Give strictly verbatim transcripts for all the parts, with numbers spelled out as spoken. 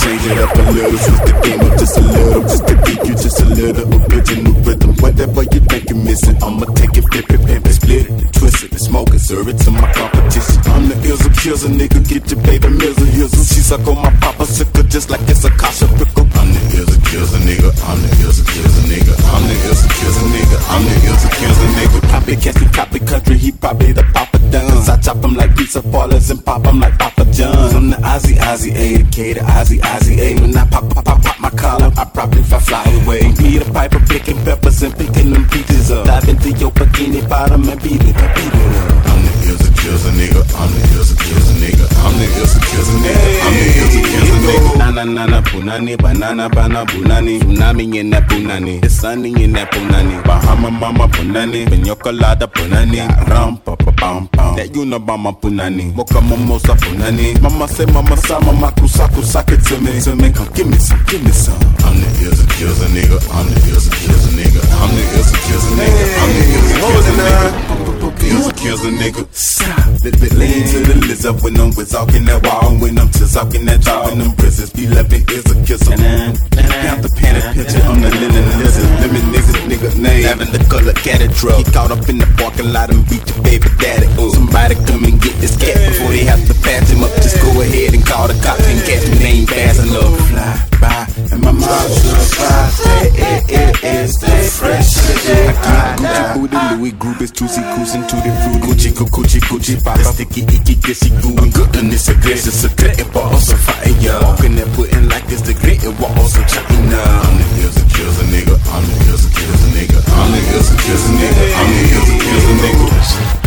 change it up a little, switch the game up just a little, just to give you just a little original rhythm. Whatever you think you're missing, I'ma take it, flip it, pimp it, split it, twist it, smoke it, serve it to my competition. I'm the Ilza Kills, nigga, get your baby Mills and Hills. She suck on my papa sicker just like it's a Kasha Pickle. I'm the Ilza Kills, nigga, I'm the Ilza Kills, nigga, I'm the Ilza Kills, nigga, I'm the Ilza Kills, nigga. Copy, catch me, copy country, he probably the Papa Duns. I chop him like pizza parlors and pop him like Papa John's. I'm the Ozzy, Ozzy A, the K, the Ozzy, Ozzy A. When I pop, pop, pop, pop my collar, I probably fly, fly away. Peter Piper picking peppers and picking them peaches up. Dive into your bikini bottom and beat it, beat it up. I'm the Ilza Kills, nigga, I'm the Ilza Kills, nigga, I'm the Ilza Kills, nigga, I'm the Ilza Kills, nigga. Nana, nana, punani, banana, banana, punani, tsunami in that punani, the sunny in that punani, Bahama, mama, punani, pina colada, punani, ram, pa, pa, pam, pam. That Unabama punani, mocha, mimosa, punani. Mama say, mama, sa, mama, kusaku, suck it to me, to me, come give me some, give me some. I'm the Ilza Kills, nigga, I'm the Ilza Kills, nigga, I'm the Ilza Kills, nigga, I'm the Ilza Kills, nigga. Ilza Kills, nigga. Stop, bit, bit, lean to the lizard when I'm with talking that wall, when I'm just talking that jaw, and them prisons be loving Ilza Kills. Got the pen and picture, I'm the linen lizard, lemon niggas, nigga name, having the color catty truck. He caught up in the parking lot and beat your baby daddy. Ooh. Somebody come and get this cat before they have to patch him up. Just go ahead and call the cops and catch me, they ain't fast enough. Fly by, and my mom survive. Hey, hey, hey, hey, stay fresh. I keep Gucci booty, Louis group is juicy, cruising to the fruit. Gucci, Gucci, Gucci, papa, sticky, icky, gissy, goo. I'm good and it's a grace, it's a great, it balls of fire. Walking and putting like this, the great, it walls of China. I'm the Ilza Kills, nigga, I'm the Ilza Kills, nigga, I'm the Ilza Kills, nigga, I'm the Ilza Kills, nigga.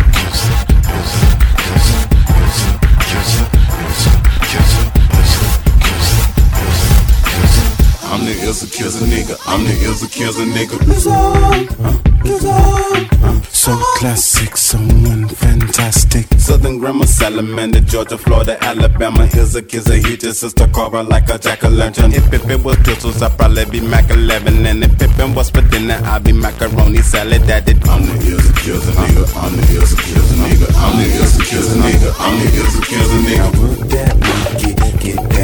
I'm the Ilza Kills, nigga, I'm the Ilza Kills, nigga. So classic, someone fantastic. Southern Grammar, Salamander, Georgia, Florida, Alabama. Ilza Kills, he just sister Cobra like a jack-o'-lantern. If Pippin was pistols, I'd probably be Mac eleven. And if Pippin was for dinner, I'd be macaroni salad. That it. I'm the Ilza Kills, nigga, I'm the Ilza Kills, nigga, I'm the Ilza Kills, nigga, I'm the Ilza Kills, nigga. I work that, get, get that.